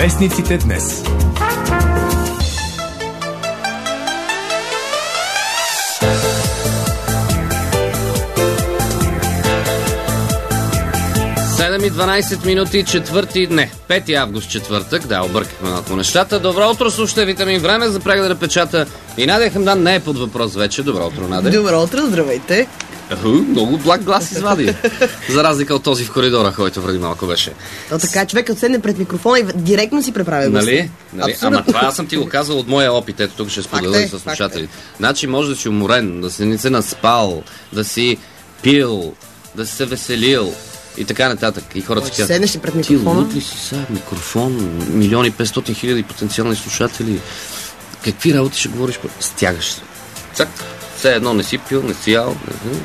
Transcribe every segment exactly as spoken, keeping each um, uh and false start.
Вестниците днес. седем и дванайсет минути, четвърти, не, пети август, четвъртък, да, объркахме малко нещата. Добро утро, слушате Витамин, време за преглед на печата. И Надя Хамдан не е под въпрос вече. Добро утро, Надя. Добро утро, здравейте. Аху, много благ глас извади. За разлика от този в коридора, който преди малко беше. То така, човек като седне пред микрофона и директно си преправя гласа. Нали? нали? Ама това аз съм ти го казал от моя опит. Ето тук ще споделя и с слушателите. Значи може да си уморен, да си не се наспал, да си пил, да си се веселил и така нататък. И хората си казват, седнеш пред микрофона. Ти луд ли си сега микрофон, милиони петстотин хиляди потенциални слушатели. Какви работи ще говориш? Стягаш се. Цак. Все едно не си пил, не си ял.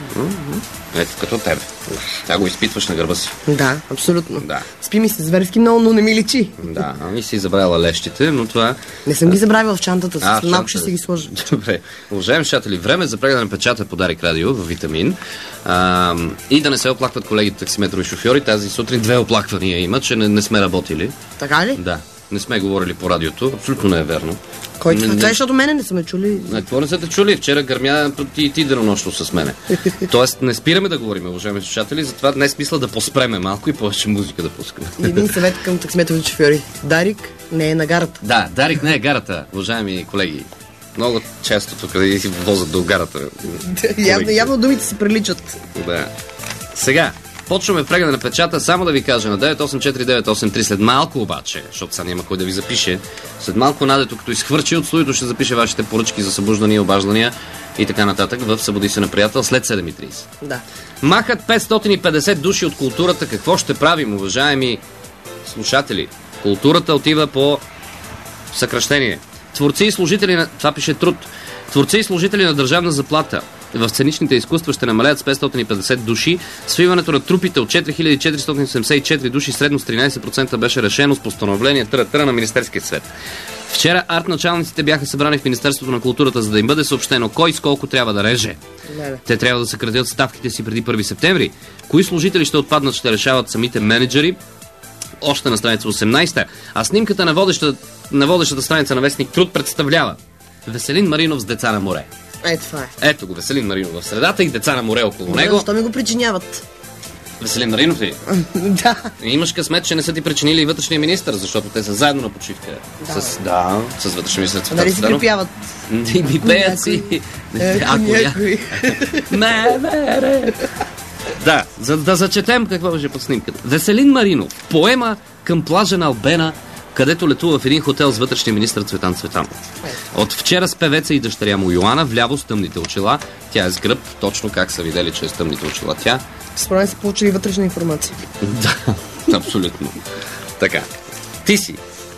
Ето като тебе. Тя го изпитваш на гърба си. Да, абсолютно. Да. Спи ми се зверски много, но не ми личи. Да, ами си забравила лещите, но това... Не съм ги забравила в чантата, а, с малко ще си ги сложа. Добре. Уважаеми слушатели, време за преглед на печата по Дарик Радио в Витамин. А, и да не се оплакват колегите таксиметрови шофьори. Тази сутрин две оплаквания има, че не, не сме работили. Така ли? Да. Не сме говорили по радиото. Абсолютно не е верно. Кой това? Това, защото мене не са ме чули. Не, какво не са те чули? Вчера гърмя и ти денонощно с мене. Тоест не спираме да говорим, уважаеми слушатели, затова днес мисля да поспреме малко и повече музика да пускаме. Един съвет към таксиметровите шофьори. Дарик не е на гарата. Да, Дарик не е гарата, уважаеми колеги. Много често тук да си возят до гарата. явно, явно думите си приличат. Да. Сега, почваме преглед на печата, само да ви кажа на девет осем четири девет осем три след малко обаче, защото сега няма кой да ви запише. След малко Надето, като изхвърчи от студиото, ще запише вашите поръчки за събуждания, обаждания и така нататък в Събуди се на приятел след седем и трийсет. Да. Махат петстотин и петдесет души от културата. Какво ще правим, уважаеми слушатели? Културата отива по съкращение. Творци и служители на... Това пише Труд. Творци и служители на държавна заплата в сценичните изкуства ще намалят с петстотин и петдесет души. Свиването на трупите от четири хиляди четиристотин седемдесет и четири души средно с тринайсет процента беше решено с постановление търа-търа на Министерския съвет. Вчера арт-началниците бяха събрани в Министерството на културата, за да им бъде съобщено кой с колко трябва да реже. Не, Те трябва да съкратят ставките си преди първи септември. Кои служители ще отпаднат, ще решават самите менеджери. Още на страница осемнайсета. А снимката на водещата, на водещата страница на вестник Труд представлява Веселин Маринов с деца на море. Е, това е. Ето го, Веселин Маринов в средата и деца на море около него. Защо ми го причиняват? Веселин Маринов ли? Да. Имаш късмет, че не са ти причинили и вътрешния министър, защото те са заедно на почивка. Да, с, да, с вътрешния министър Цветан Цветанов. Дали си припяват? И ми пеят си. Ако някой. Ме, Да, за да зачетем какво беше под снимката. Веселин Маринов, поема към плажа на Албена, където летува в един хотел с вътрешния министър Цветан Цветанов. От вчера с певеца и дъщеря му Йоана, вляво с тъмните очила. Тя е с гръб, точно как са видели, че е с тъмните очила тя. Според мен са получили вътрешна информация. Да, абсолютно. Така. Ти си.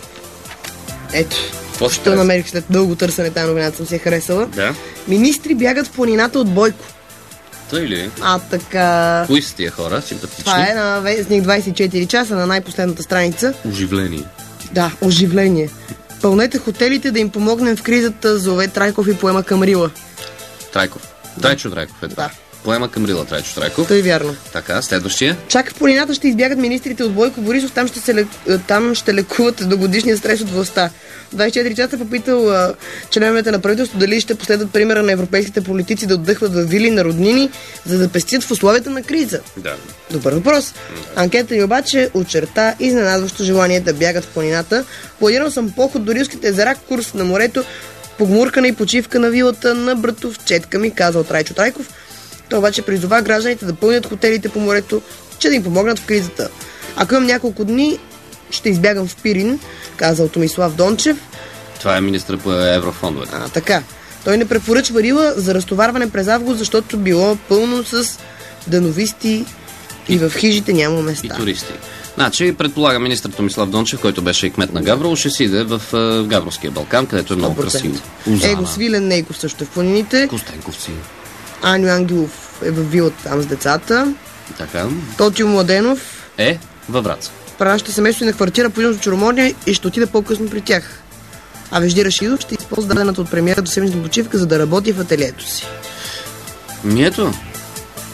Ето. Какво си Що намерих след дълго търсене, тази новината съм си я харесала. Да. Министри бягат в планината от Бойко. Той ли? А, така... Кои са тия хора? Симпатични? Това е на вестник двайсет и четири часа, на най-последната страница. Оживление. Да, оживление. Пълнете хотелите да им помогнем в кризата, зове Трайков и поема Камрила. Трайков. Трайчо Трайков е. Да. Поема Камрила Трайчо Трайков. Той е вярно. Така, следващия. Чак в планината ще избягат министрите от Бойко Борисов, там ще, се лек... там ще лекуват до годишния стрес от властта. двайсет и четири часа попитал а, членовете на правителството дали ще последват примера на европейските политици да отдъхват в вили на роднини, за да пестят в условията на криза. Да. Добър въпрос. Анкета ни обаче очерта изненадващо желание да бягат в планината. Планирал съм поход до Рилските езера, курс на морето, погмуркана и почивка на вилата на братов четка ми, казал Трайчо Трайков. Той обаче призова гражданите да пълнят хотелите по морето, че да им помогнат в кризата. Ако имам няколко дни, ще избягам в Пирин, казал Томислав Дончев. Това е министър по еврофондовете. А, така. Той не препоръчва Рила за разтоварване през август, защото било пълно с дановисти и, и в хижите няма места. И туристи. Значи, предполагам, министър Томислав Дончев, който беше и кмет на Гаврово, ще си иде в, в Гавровския Балкан, където е много красиво. Его Свилен Нейков също е в планините. Костенковци. Аню Ангелов е във вилата там с децата. Така. Тотио Младенов е във Враца. Праща семейство на квартира по Южното Черноморие и ще отиде по-късно при тях. А Вежди Рашидов ще използва дадената от премиера до седмична почивка, за да работи в ателието си. Ми ето.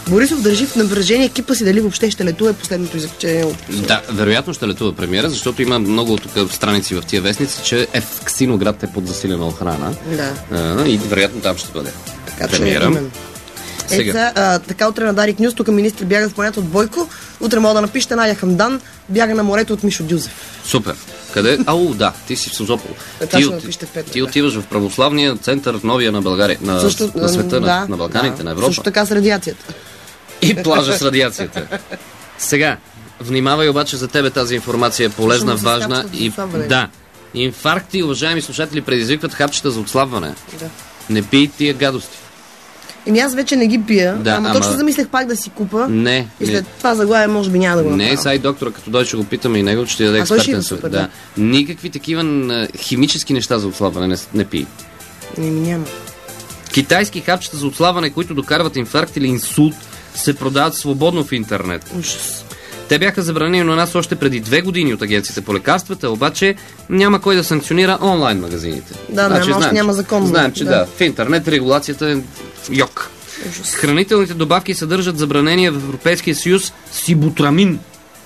Борисов държи в напрежение екипа си дали въобще ще летува, е последното изречение. Да, вероятно ще летува премиера, защото има много тук страници в тия вестници, че е в Ксиноград е под засилена охрана. Да. А, и вероятно там ще бъде. Така че именно. Е, сега, а, така утре на Дарик Нюс, тук министри бягат в планета от Бойко. Утре мога да напишете Надя Хамдан, бяга на морето от Мишо Дюзев. Супер. Къде? Ау, да, ти си в Созопол. Ти, от... ти отиваш в православния център, новия на България, на, Също, на света, да, на, на Балканите, да. на Европа. Също така с радиацията. И плажа с радиацията. Сега, внимавай обаче, за тебе тази информация е полезна, важна и... Да. Инфаркти, уважаеми слушатели, предизвикват хапчета за отслабване. Да. Не пий тия гадости. Еми аз вече не ги пия, да, ама, ама точно замислех пак да си купа. Не. И след не. това заглавие може би няма да го направя. Не, сега и доктора, като дойде, ще го питаме и него, че ще даде експертен съвет. Да. да. Никакви такива а, химически неща за отслабване не, не пий. Не, ми няма. Китайски хапчета за отслабване, които докарват инфаркт или инсулт, се продават свободно в интернет. Ужас. Те бяха забранени на нас още преди две години от агенцията по лекарствата, обаче няма кой да санкционира онлайн магазините. Да, значи, няма, знаем, няма закон. Знаем, че да. да, в интернет регулацията е йок. Ужас. Хранителните добавки съдържат забранения в Европейския съюз сибутрамин.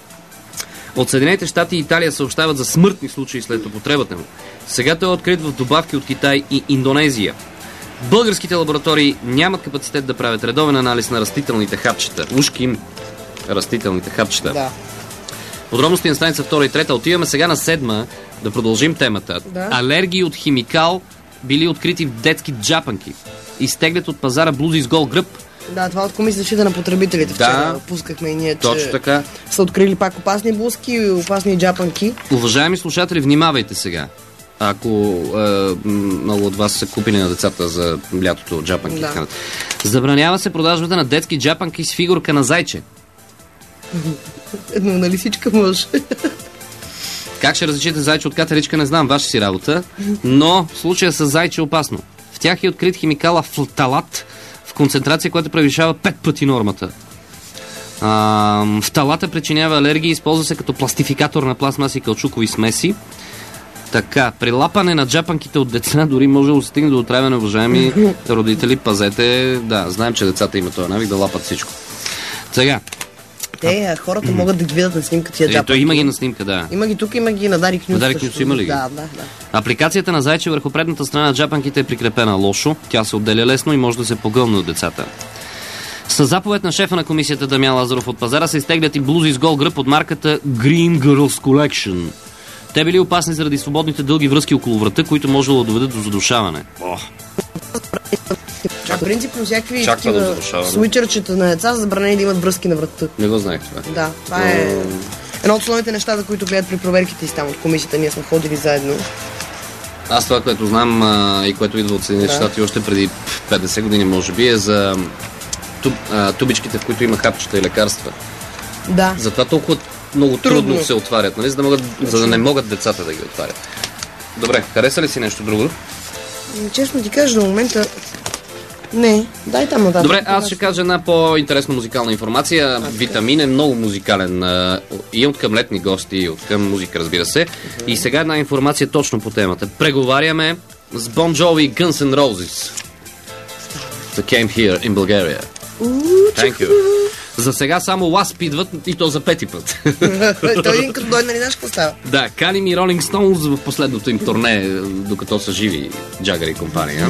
От Съединените щати и Италия съобщават за смъртни случаи след употребата му. Сега той е открит в добавки от Китай и Индонезия. Българските лаборатории нямат капацитет да правят редовен анализ на растителните хапчета. Ушки им растителните хапчета. Да. Подробности на страница втора и трета. Отиваме сега на седма да продължим темата. Да. Алергии от химикал били открити в детски джапанки. Изтеглят от пазара блузи с гол гръб. Да, това от Комисия за защита на потребителите. Да, вчера пускахме и ние, че точно така. Са открили пак опасни блузки и опасни джапанки. Уважаеми слушатели, внимавайте сега. Ако е, много от вас са купили на децата за лятото джапанки. Да. Забранява се продажбата на детски джапанки с фигурка на зайче. Едно, нали всичка мъж? Как ще различите зайче от катеричка, не знам, ваша си работа, но в случая с зайче е опасно. В тях е открит химикала фталат в концентрация, която превишава пет пъти нормата. А, фталата причинява алергии, използва се като пластификатор на пластмаси и каучукови смеси. Така, при лапане на джапанките от деца дори може да стигне до отравяне, уважаеми родители, пазете. Да, знаем, че децата имат този навик да лапат всичко. Сега. Те, а, хората могат да ги видят на снимка тия джапанки. Ето, има ги на снимка, да. Има ги тук, има ги на Дарик Нюс. На Дарик Нюс има ли ги? Да, да, да. Апликацията на зайче върху предната страна на джапанките е прикрепена лошо. Тя се отделя лесно и може да се погълне от децата. Със заповед на шефа на комисията Дамян Лазаров от пазара се изтеглят и блузи с гол гръб от марката Green Girls Collection. Те били опасни заради свободните дълги връзки около врата, които можело да доведат до задушаване. Ох. Принципно всякакви такива свичърчета на деца са забранени да имат връзки на врата. Не го знаех това. Да, това е едно от основните неща, за които гледат при проверките и там от комисията. Ние сме ходили заедно. Аз това, което знам а, и което идва от Съединените щати да. Още преди петдесет години, може би, е за туб, а, тубичките, в които има хапчета и лекарства. Да. Затова толкова много трудно, трудно се отварят, нали? За да, могат, за да не могат децата да ги отварят. Добре, хареса ли си нещо друго? Честно ти кажа, до момента не. Дай там нататък. Добре, аз ще кажа една по-интересна музикална информация. Okay. Витамин е много музикален. И от към летни гости, и от към музика, разбира се. Okay. И сега една информация точно по темата. Преговаряме с Bon Jovi и Guns N' Roses. They came here in Bulgaria. Thank you. За сега само Wasp идват и то за пети път. Той един като дойде, нали знаеш какво става? Да, каним и Rolling Stones в последното им турне, докато са живи Джагър и компания.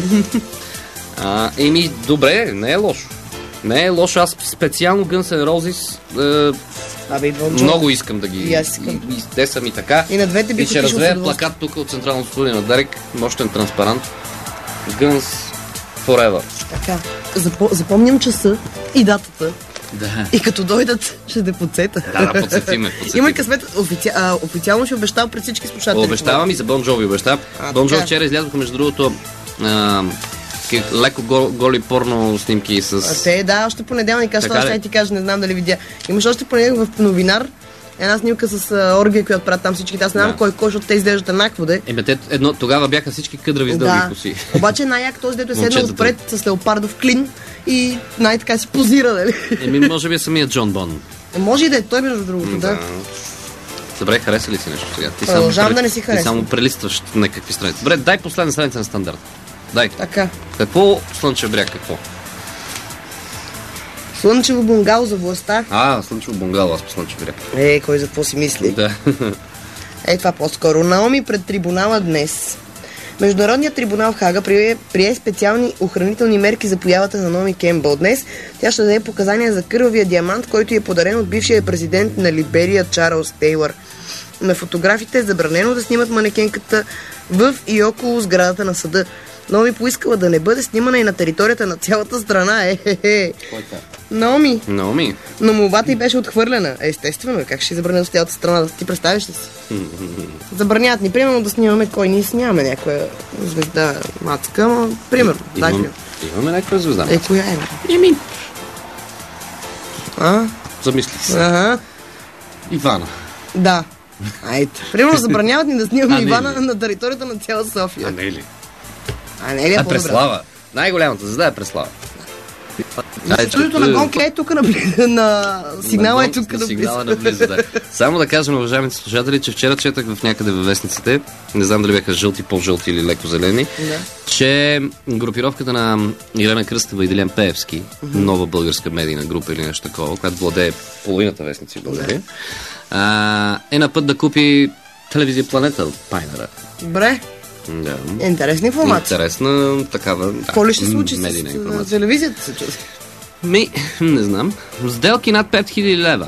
А, еми, добре, не е лошо. Не е лошо, аз специално Guns N' Roses е, Абе, много искам да ги... И аз искам. И, и те са ми така. И на двете би и ще развея плакат тук от Централното студио на Дарик, мощен транспарант. Guns Forever. Така, Запо, запомням часа и датата. Да. И като дойдат, ще те подсета. Да, да, подсетиме. Има късмет, офици... а, официално ще обещава пред всички слушатели. Обещавам и за Bon Jovi обещавам. Bon Jovi вчера излязоха, между другото, а, леко голи порно снимки с... А те, да, още понеделник, аз това ще ти кажа, не знам дали видя. Имаш още понеделник в новинар една снимка с а, оргия, която правят там всички. Аз не знам да. Кой кой, защото те изглеждат еднакво, де. Еми, те едно, тогава бяха всички къдрави с дълги да. Коси. Обаче най-як този, дето е седнал отпред с леопардов клин и най-така си позира, нали? Еми, може би е самият Джон Бон. Е, може и да е той, между другото, да. да. Добре, хареса ли си нещо сега? Ти Продължавам само, да не си харесвам. Ти само прелистваш някакви страници. Добре, дай последна страница на Стандарт. Дай. Така. Какво Слънчев бряг, какво? Слънчево бунгало за властта. А, слънчево бунгало, аз по слънчево реп. Е, кой за какво си мисли? Да. Е, това по-скоро. Наоми пред трибунала днес. Международният трибунал в Хага прие, прие специални охранителни мерки за появата на Наоми Кембъл. Днес тя ще даде показания за кървавия диамант, който е подарен от бившия президент на Либерия Чарлз Тейлър. На фотографите е забранено да снимат манекенката в и около сградата на съда. Наоми поискала да не бъде снимана и на територията на цялата страна. Е-хе-хе. Кой е? Наоми. Наоми. Но молбата й беше отхвърлена. Естествено, как ще забранят с цялата страна? Ти представиш ли си? Забраняват ни, примерно, да снимаме кой ние снимаме някоя звезда мацка, но примерно. И, дай имам, имаме някаква звезда. Е, коя е? Еми. А? Замисли се. Ага. Ивана. Да. Айде. Примерно забраняват ни да снимаме А, Ивана не, на територията на цяла София. А не ли? А не ли е А по-добре? Преслава. Най-голямата звезда е Преслава. Студиото на Гонка е тук на, на сигнала е тук на на сигнала наблизо, да. Само да кажем, уважаемите слушатели, че вчера четах в някъде във вестниците, не знам дали бяха жълти, по-жълти или леко зелени, Да. че групировката на Ирена Кръстева и Делян Пеевски, mm-hmm. нова българска медийна група или нещо такова, която владее половината вестници в България, а, е на път да купи телевизия Планета от Пайнера. Добре. Да. Интересна информация. Интересна такава. Какво ли ще случи медийна с информация. с телевизията се чуди? Ми, не знам. Сделки над пет хиляди лева.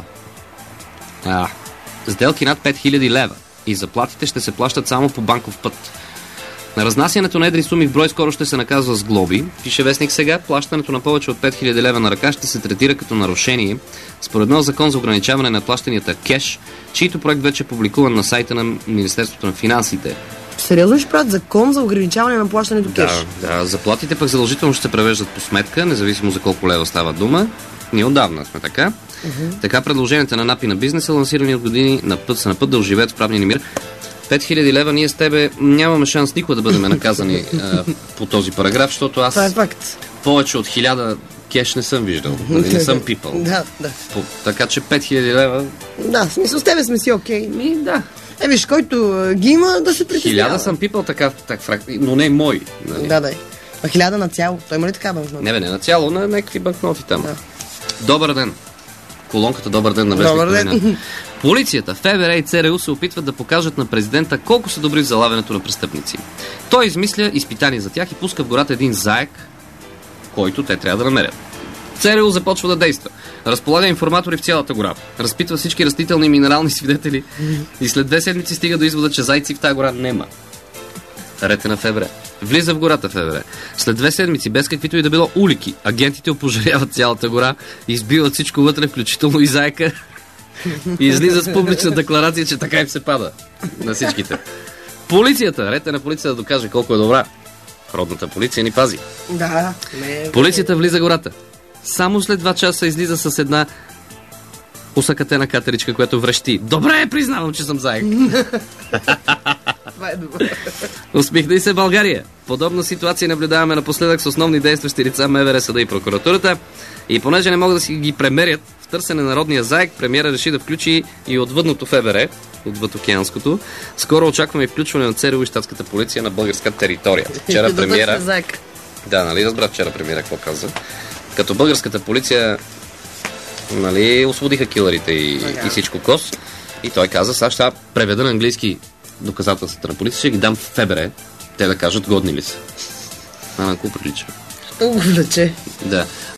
А, сделки над пет хиляди лева. И заплатите ще се плащат само по банков път. На разнасянето на едри суми в брой скоро ще се наказва с глоби. Пише вестник сега, плащането на повече от пет хиляди лева на ръка ще се третира като нарушение според нов закон за ограничаване на плащанията кеш, чийто проект вече е публикуван на сайта на Министерството на финансите. Сериозно ще правят закон за ограничаване на плащането кеш? Да, да, заплатите пък задължително ще се превеждат по сметка, независимо за колко лева става дума. Ние отдавна сме така. Uh-huh. Така предложенията на НАП и на бизнеса, лансирани от години, на път, са на път да оживеят в правния ни мир. пет хиляди лева, ние с тебе нямаме шанс никога да бъдем наказани а, по този параграф, защото аз Това е факт. повече от хиляда кеш не съм виждал. Не съм пипал. Да, да. По, така че пет хиляди лева... Да, в смисъл с тебе сме си окей. Ми, да. Е, виж, който а, ги има, да се притеснява. Хиляда съм пипал така, так, фрак, но не мой. Нали? Да, да. А хиляда на цяло. Той има ли така банкноти? Не бе, не на цяло, на някакви банкноти там. Да. Добър ден. Колонката Добър ден на вестник Добър ден. новина. Полицията, ФБР и ЦРУ се опитват да покажат на президента колко са добри в залавянето на престъпници. Той измисля изпитание за тях и пуска в гората един заек, който те трябва да намерят. ЦРУ започва да действа. Разполага информатори в цялата гора. Разпитва всички растителни и минерални свидетели и след две седмици стига до извода, че зайци в тази гора нема. Рете на ФБР. Влиза в гората ФБР. След две седмици, без каквито и да било улики, агентите опожаряват цялата гора, избиват всичко вътре, включително и заека, и излиза с публична декларация, че така им се пада на всичките. Полицията, рете на полицията да докаже колко е добра. Родната полиция ни пази. Да. Не, Полицията влиза в гората. Само след два часа излиза с една усъкатена катеричка, която врещи. Добре, признавам, че съм заек. Това е добре. Усмихна и се България. Подобна ситуация наблюдаваме напоследък с основни действащи лица МВР, съда и прокуратурата. И понеже не могат да си ги премерят в търсене на народния заек, премиера реши да включи и отвъдното ФБР, отвъдокеанското. Скоро очакваме и включване на ЦРУ и щатската полиция на българска територия. Вчера премиера... Да, нали разбра вчера премиера какво каза. Като българската полиция, нали, освободиха килърите и, и всичко кос. И той каза, сега ще преведа на английски доказателствата на полиция, ще ги дам в ФБР, те да кажат годни ли са. А на какво прилича? Много влече. Да.